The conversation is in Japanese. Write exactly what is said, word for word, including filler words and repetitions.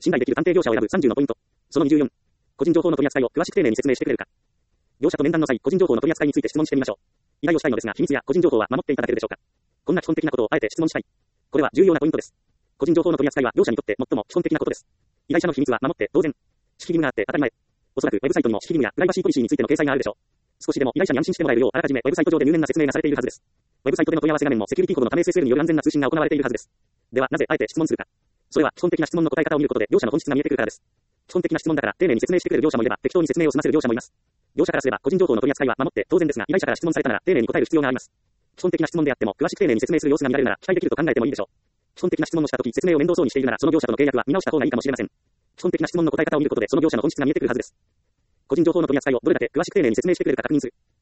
信頼できる探偵業者を選ぶさんじゅうのポイント。そのにじゅうよん。個人情報の取り扱いを詳しく丁寧に説明してくれるか。業者と面談の際、個人情報の取り扱いについて質問してみましょう。依頼をしたいのですが、秘密や個人情報は守っていただけるでしょうか。こんな基本的なことをあえて質問したい。これは重要なポイントです。個人情報の取り扱いは業者にとって最も基本的なことです。依頼者の秘密は守って当然。守秘義務があって当たり前。おそらくウェブサイトにも守秘義務やプライバシーポリシーについての掲載があるでしょう。少しでも依頼者に安心してもらえるようあらかじめウェブサイト上で入念な説明がされているはずです。ウェブサイトでの問い合わせ画面もセキュリティコードのため エスエスエル による安全な通信が行われているはずです。ではなぜあえて質問するか。それは基本的な質問の答え方を見ることで業者の本質が見えてくるからです。基本的な質問だから丁寧に説明してくれる業者もいれば適当に説明を済ませる業者もいます。業者からすれば個人情報の取り扱いは守って当然ですが、依頼者から質問されたなら丁寧に答える必要があります。基本的な質問であっても詳しく丁寧に説明する様子が見られるなら期待できると考えてもいいでしょう。基本的な質問をしたとき説明を面倒そうにしているならその業者との契約は見直した方がいいかもしれません。基本的な質問の答え方を見ることでその業者の本質が見えてくるはずです。個人情報の取り扱いをどれだけ詳しく丁寧に説明してくれるか確認する。